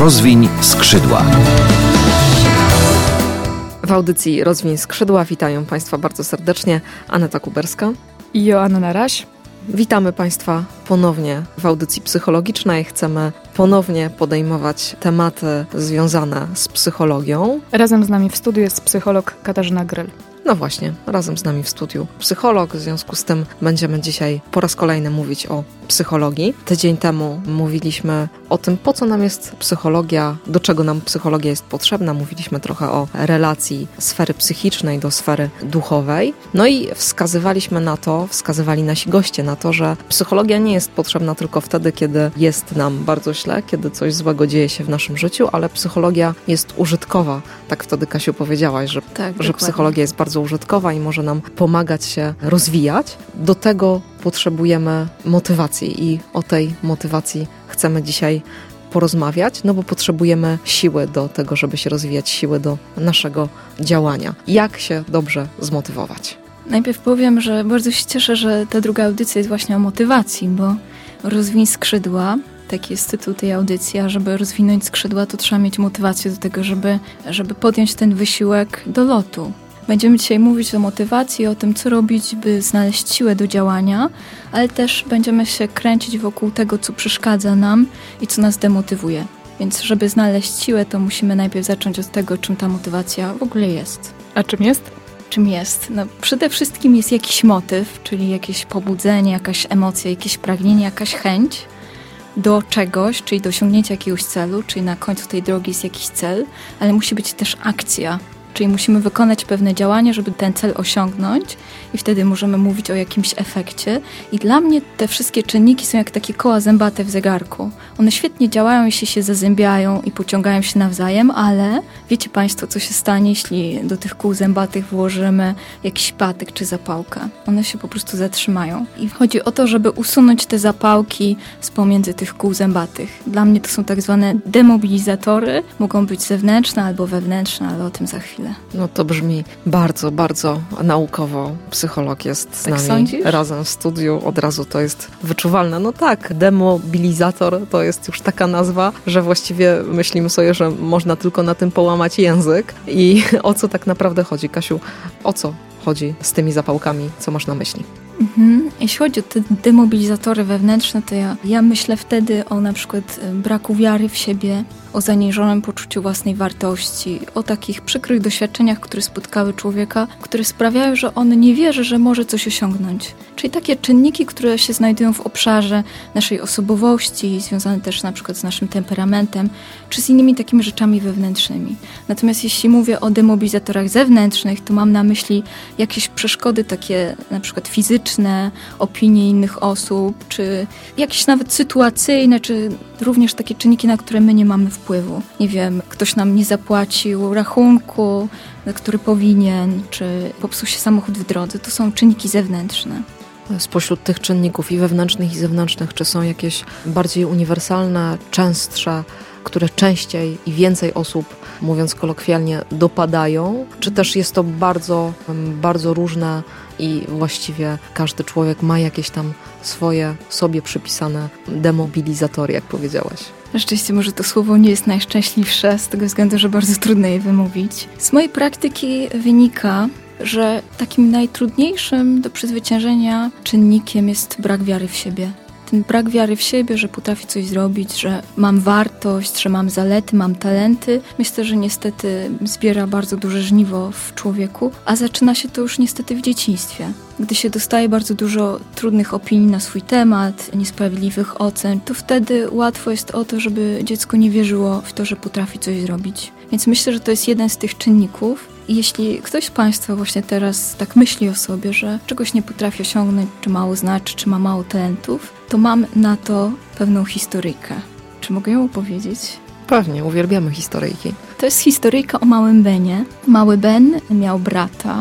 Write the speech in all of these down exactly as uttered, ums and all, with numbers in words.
Rozwiń skrzydła. W audycji Rozwiń skrzydła witają Państwa bardzo serdecznie Aneta Kuberska i Joanna Naraś. Witamy Państwa ponownie w audycji psychologicznej. Chcemy ponownie podejmować tematy związane z psychologią. Razem z nami w studiu jest psycholog Katarzyna Gryl. No właśnie, razem z nami w studiu psycholog, w związku z tym będziemy dzisiaj po raz kolejny mówić o psychologii. Tydzień temu mówiliśmy o tym, po co nam jest psychologia, do czego nam psychologia jest potrzebna. Mówiliśmy trochę o relacji sfery psychicznej do sfery duchowej. No i wskazywaliśmy na to, wskazywali nasi goście na to, że psychologia nie jest potrzebna tylko wtedy, kiedy jest nam bardzo źle, kiedy coś złego dzieje się w naszym życiu, ale psychologia jest użytkowa. Tak wtedy, Kasiu, powiedziałaś, że, tak, że psychologia jest bardzo użytkowa i może nam pomagać się rozwijać. Do tego potrzebujemy motywacji i o tej motywacji chcemy dzisiaj porozmawiać, no bo potrzebujemy siły do tego, żeby się rozwijać, siły do naszego działania. Jak się dobrze zmotywować? Najpierw powiem, że bardzo się cieszę, że ta druga audycja jest właśnie o motywacji, bo rozwiń skrzydła, taki jest tytuł tej audycji, a żeby rozwinąć skrzydła, to trzeba mieć motywację do tego, żeby, żeby podjąć ten wysiłek do lotu. Będziemy dzisiaj mówić o motywacji, o tym, co robić, by znaleźć siłę do działania, ale też będziemy się kręcić wokół tego, co przeszkadza nam i co nas demotywuje. Więc żeby znaleźć siłę, to musimy najpierw zacząć od tego, czym ta motywacja w ogóle jest. A czym jest? Czym jest? No, przede wszystkim jest jakiś motyw, czyli jakieś pobudzenie, jakaś emocja, jakieś pragnienie, jakaś chęć do czegoś, czyli do osiągnięcia jakiegoś celu, czyli na końcu tej drogi jest jakiś cel, ale musi być też akcja. Czyli musimy wykonać pewne działanie, żeby ten cel osiągnąć i wtedy możemy mówić o jakimś efekcie. I dla mnie te wszystkie czynniki są jak takie koła zębate w zegarku. One świetnie działają, jeśli się zazębiają i pociągają się nawzajem, ale wiecie Państwo, co się stanie, jeśli do tych kół zębatych włożymy jakiś patyk czy zapałkę. One się po prostu zatrzymają. I chodzi o to, żeby usunąć te zapałki z pomiędzy tych kół zębatych. Dla mnie to są tak zwane demobilizatory. Mogą być zewnętrzne albo wewnętrzne, ale o tym za chwilę. No to brzmi bardzo, bardzo naukowo. Psycholog jest z tak nami sądzisz? Razem w studiu. Od razu to jest wyczuwalne. No tak, demobilizator to jest już taka nazwa, że właściwie myślimy sobie, że można tylko na tym połamać język. I o co tak naprawdę chodzi? Kasiu, o co chodzi z tymi zapałkami? Co masz na myśli? Mhm. Jeśli chodzi o te demobilizatory wewnętrzne, to ja, ja myślę wtedy o na przykład braku wiary w siebie, o zaniżonym poczuciu własnej wartości, o takich przykrych doświadczeniach, które spotkały człowieka, które sprawiają, że on nie wierzy, że może coś osiągnąć. Czyli takie czynniki, które się znajdują w obszarze naszej osobowości, związane też na przykład z naszym temperamentem, czy z innymi takimi rzeczami wewnętrznymi. Natomiast jeśli mówię o demobilizatorach zewnętrznych, to mam na myśli jakieś przeszkody takie na przykład fizyczne, opinie innych osób, czy jakieś nawet sytuacyjne, czy również takie czynniki, na które my nie mamy wpływu. Nie wiem, ktoś nam nie zapłacił rachunku, na który powinien, czy popsuł się samochód w drodze. To są czynniki zewnętrzne. Spośród tych czynników i wewnętrznych, i zewnętrznych, czy są jakieś bardziej uniwersalne, częstsze, które częściej i więcej osób, mówiąc kolokwialnie, dopadają? Czy też jest to bardzo, bardzo różne i właściwie każdy człowiek ma jakieś tam swoje sobie przypisane demobilizatory, jak powiedziałaś? Rzeczywiście może to słowo nie jest najszczęśliwsze, z tego względu, że bardzo trudno je wymówić. Z mojej praktyki wynika, że takim najtrudniejszym do przezwyciężenia czynnikiem jest brak wiary w siebie. Ten brak wiary w siebie, że potrafię coś zrobić, że mam wartość, że mam zalety, mam talenty. Myślę, że niestety zbiera bardzo duże żniwo w człowieku, a zaczyna się to już niestety w dzieciństwie. Gdy się dostaje bardzo dużo trudnych opinii na swój temat, niesprawiedliwych ocen, to wtedy łatwo jest o to, żeby dziecko nie wierzyło w to, że potrafi coś zrobić. Więc myślę, że to jest jeden z tych czynników. I jeśli ktoś z Państwa właśnie teraz tak myśli o sobie, że czegoś nie potrafi osiągnąć, czy mało znaczy, czy ma mało talentów, to mam na to pewną historyjkę. Czy mogę ją opowiedzieć? Pewnie, uwielbiamy historyjki. To jest historyjka o małym Benie. Mały Ben miał brata.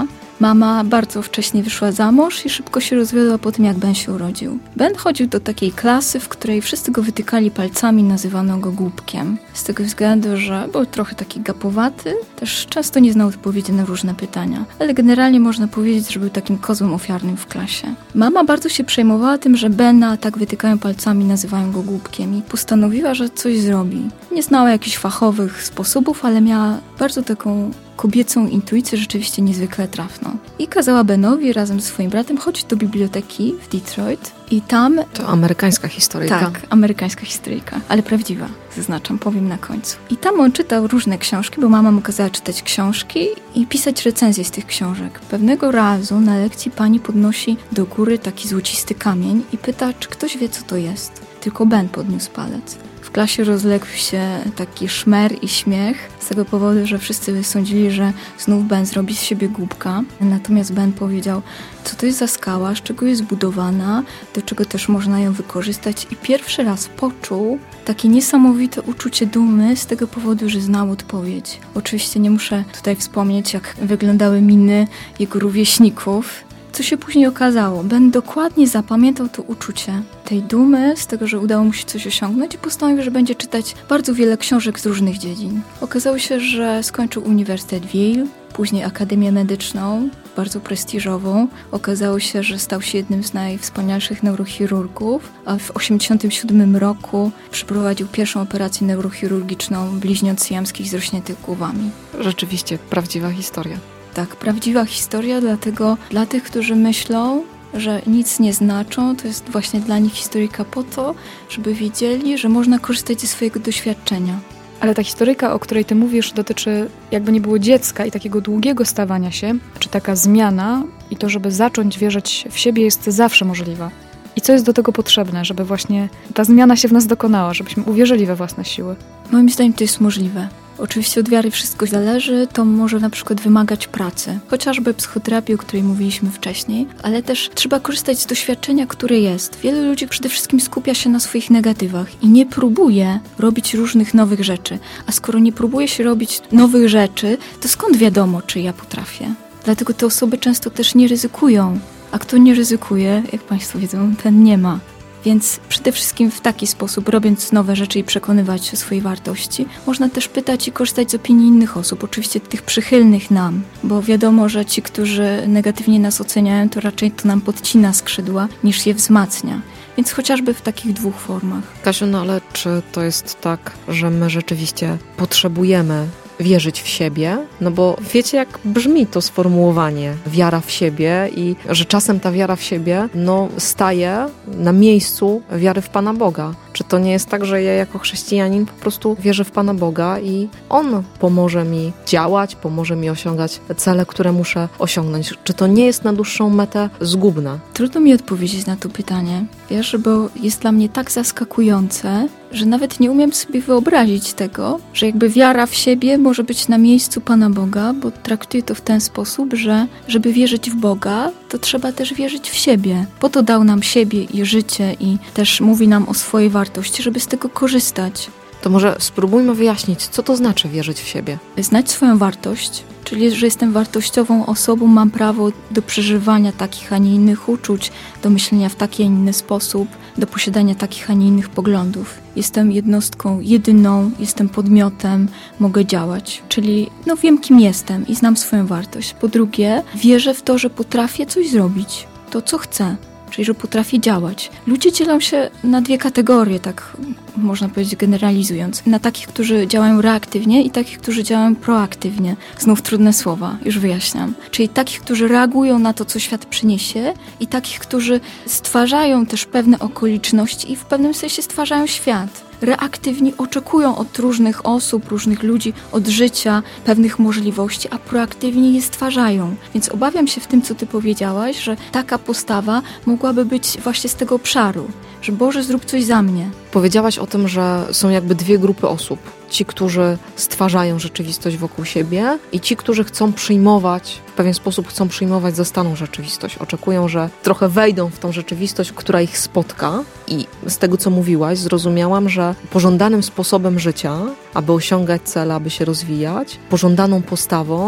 Mama bardzo wcześnie wyszła za mąż i szybko się rozwiodła po tym, jak Ben się urodził. Ben chodził do takiej klasy, w której wszyscy go wytykali palcami, nazywano go głupkiem. Z tego względu, że był trochę taki gapowaty, też często nie znał odpowiedzi na różne pytania. Ale generalnie można powiedzieć, że był takim kozłem ofiarnym w klasie. Mama bardzo się przejmowała tym, że Bena tak wytykają palcami, nazywają go głupkiem i postanowiła, że coś zrobi. Nie znała jakichś fachowych sposobów, ale miała bardzo taką kobiecą intuicję, rzeczywiście niezwykle trafną. I kazała Benowi razem ze swoim bratem chodzić do biblioteki w Detroit i tam... To amerykańska historyjka. Tak, amerykańska historyjka, ale prawdziwa, zaznaczam, powiem na końcu. I tam on czytał różne książki, bo mama mu kazała czytać książki i pisać recenzje z tych książek. Pewnego razu na lekcji pani podnosi do góry taki złocisty kamień i pyta, czy ktoś wie, co to jest. Tylko Ben podniósł palec. W klasie rozległ się taki szmer i śmiech z tego powodu, że wszyscy sądzili, że znów Ben zrobi z siebie głupka. Natomiast Ben powiedział, co to jest za skała, z czego jest zbudowana, do czego też można ją wykorzystać i pierwszy raz poczuł takie niesamowite uczucie dumy z tego powodu, że znał odpowiedź. Oczywiście nie muszę tutaj wspomnieć, jak wyglądały miny jego rówieśników. Co się później okazało? Ben dokładnie zapamiętał to uczucie tej dumy z tego, że udało mu się coś osiągnąć i postanowił, że będzie czytać bardzo wiele książek z różnych dziedzin. Okazało się, że skończył Uniwersytet w Yale, później Akademię Medyczną, bardzo prestiżową. Okazało się, że stał się jednym z najwspanialszych neurochirurgów, a w osiemdziesiątym siódmym roku przeprowadził pierwszą operację neurochirurgiczną bliźniąt syjamskich zrośniętych głowami. Rzeczywiście prawdziwa historia. Tak, prawdziwa historia, dlatego dla tych, którzy myślą, że nic nie znaczą, to jest właśnie dla nich historyjka po to, żeby wiedzieli, że można korzystać ze swojego doświadczenia. Ale ta historyjka, o której ty mówisz, dotyczy jakby nie było dziecka i takiego długiego stawania się, czy taka zmiana i to, żeby zacząć wierzyć w siebie jest zawsze możliwa. I co jest do tego potrzebne, żeby właśnie ta zmiana się w nas dokonała, żebyśmy uwierzyli we własne siły? Moim zdaniem to jest możliwe. Oczywiście od wiary wszystko zależy, to może na przykład wymagać pracy, chociażby psychoterapii, o której mówiliśmy wcześniej, ale też trzeba korzystać z doświadczenia, które jest. Wielu ludzi przede wszystkim skupia się na swoich negatywach i nie próbuje robić różnych nowych rzeczy. A skoro nie próbuje się robić nowych rzeczy, to skąd wiadomo, czy ja potrafię? Dlatego te osoby często też nie ryzykują. A kto nie ryzykuje, jak Państwo wiedzą, ten nie ma. Więc przede wszystkim w taki sposób, robiąc nowe rzeczy i przekonywać się o swojej wartości, można też pytać i korzystać z opinii innych osób, oczywiście tych przychylnych nam, bo wiadomo, że ci, którzy negatywnie nas oceniają, to raczej to nam podcina skrzydła, niż je wzmacnia. Więc chociażby w takich dwóch formach. Kasiu, no ale czy to jest tak, że my rzeczywiście potrzebujemy wierzyć w siebie? No bo wiecie, jak brzmi to sformułowanie wiara w siebie i że czasem ta wiara w siebie no staje na miejscu wiary w Pana Boga. Czy to nie jest tak, że ja jako chrześcijanin po prostu wierzę w Pana Boga i On pomoże mi działać, pomoże mi osiągać cele, które muszę osiągnąć? Czy to nie jest na dłuższą metę zgubne? Trudno mi odpowiedzieć na to pytanie, wiesz, bo jest dla mnie tak zaskakujące, że nawet nie umiem sobie wyobrazić tego, że jakby wiara w siebie może być na miejscu Pana Boga, bo traktuję to w ten sposób, że żeby wierzyć w Boga, to trzeba też wierzyć w siebie. Po to dał nam siebie i życie i też mówi nam o swojej wartości, żeby z tego korzystać. To może spróbujmy wyjaśnić, co to znaczy wierzyć w siebie. Znać swoją wartość, czyli że jestem wartościową osobą, mam prawo do przeżywania takich, a nie innych uczuć, do myślenia w taki, a nie inny sposób, do posiadania takich, a nie innych poglądów. Jestem jednostką jedyną, jestem podmiotem, mogę działać. Czyli no wiem, kim jestem i znam swoją wartość. Po drugie, wierzę w to, że potrafię coś zrobić, to co chcę. Czyli, że potrafię działać. Ludzie dzielą się na dwie kategorie, tak można powiedzieć generalizując. Na takich, którzy działają reaktywnie i takich, którzy działają proaktywnie. Znów trudne słowa, już wyjaśniam. Czyli takich, którzy reagują na to, co świat przyniesie i takich, którzy stwarzają też pewne okoliczności i w pewnym sensie stwarzają świat. Reaktywni oczekują od różnych osób, różnych ludzi, od życia pewnych możliwości, a proaktywni je stwarzają. Więc obawiam się w tym, co ty powiedziałaś, że taka postawa mogłaby być właśnie z tego obszaru, że Boże, zrób coś za mnie. Powiedziałaś o tym, że są jakby dwie grupy osób. Ci, którzy stwarzają rzeczywistość wokół siebie i ci, którzy chcą przyjmować, w pewien sposób chcą przyjmować za staną rzeczywistość. Oczekują, że trochę wejdą w tą rzeczywistość, która ich spotka i z tego, co mówiłaś, zrozumiałam, że pożądanym sposobem życia, aby osiągać cele, aby się rozwijać, pożądaną postawą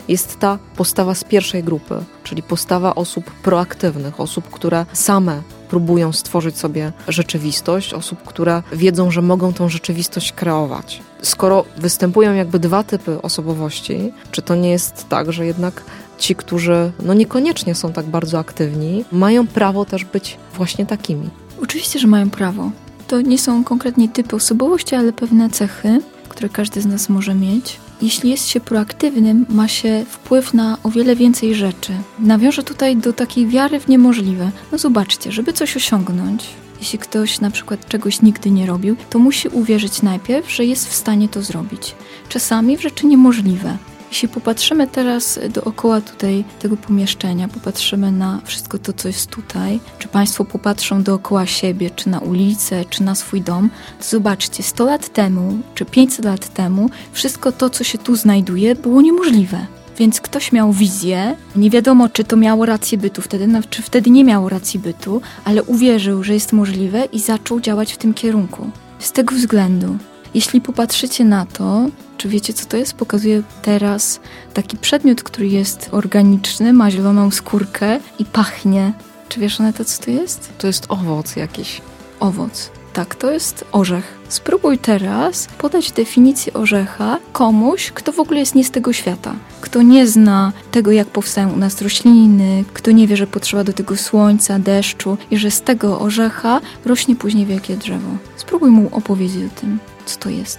jest ta postawa z pierwszej grupy, czyli postawa osób proaktywnych, osób, które same próbują stworzyć sobie rzeczywistość, osób, które wiedzą, że mogą tą rzeczywistość kreować. Skoro występują jakby dwa typy osobowości, czy to nie jest tak, że jednak ci, którzy no niekoniecznie są tak bardzo aktywni, mają prawo też być właśnie takimi? Oczywiście, że mają prawo. To nie są konkretnie typy osobowości, ale pewne cechy, które każdy z nas może mieć. Jeśli jest się proaktywnym, ma się wpływ na o wiele więcej rzeczy. Nawiążę tutaj do takiej wiary w niemożliwe. No zobaczcie, żeby coś osiągnąć, jeśli ktoś na przykład czegoś nigdy nie robił, to musi uwierzyć najpierw, że jest w stanie to zrobić. Czasami w rzeczy niemożliwe. Jeśli popatrzymy teraz dookoła tutaj tego pomieszczenia, popatrzymy na wszystko to, co jest tutaj, czy Państwo popatrzą dookoła siebie, czy na ulicę, czy na swój dom, to zobaczcie, sto lat temu, czy pięćset lat temu, wszystko to, co się tu znajduje, było niemożliwe. Więc ktoś miał wizję, nie wiadomo, czy to miało rację bytu wtedy, czy wtedy nie miało racji bytu, ale uwierzył, że jest możliwe i zaczął działać w tym kierunku. Z tego względu, jeśli popatrzycie na to, czy wiecie, co to jest? Pokazuję teraz taki przedmiot, który jest organiczny, ma zieloną skórkę i pachnie. Czy wiesz, Aneta, co to jest? To jest owoc jakiś. Owoc. Tak, to jest orzech. Spróbuj teraz podać definicję orzecha komuś, kto w ogóle jest nie z tego świata. Kto nie zna tego, jak powstają u nas rośliny, kto nie wie, że potrzeba do tego słońca, deszczu i że z tego orzecha rośnie później wielkie drzewo. Spróbuj mu opowiedzieć o tym, co to jest.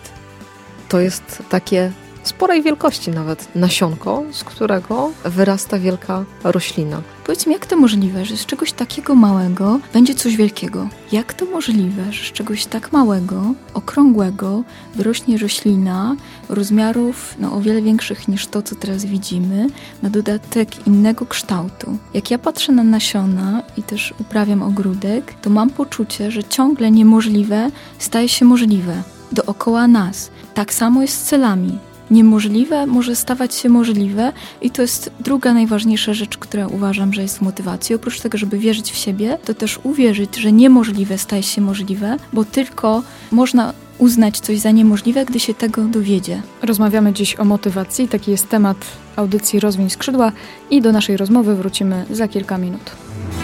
To jest takie sporej wielkości nawet nasionko, z którego wyrasta wielka roślina. Powiedz mi, jak to możliwe, że z czegoś takiego małego będzie coś wielkiego? Jak to możliwe, że z czegoś tak małego, okrągłego wyrośnie roślina rozmiarów no, o wiele większych niż to, co teraz widzimy, na dodatek innego kształtu? Jak ja patrzę na nasiona i też uprawiam ogródek, to mam poczucie, że ciągle niemożliwe staje się możliwe dookoła nas. Tak samo jest z celami. Niemożliwe może stawać się możliwe i to jest druga najważniejsza rzecz, która uważam, że jest w motywacji. Oprócz tego, żeby wierzyć w siebie, to też uwierzyć, że niemożliwe staje się możliwe, bo tylko można uznać coś za niemożliwe, gdy się tego dowiedzie. Rozmawiamy dziś o motywacji, taki jest temat audycji Rozwiń skrzydła i do naszej rozmowy wrócimy za kilka minut.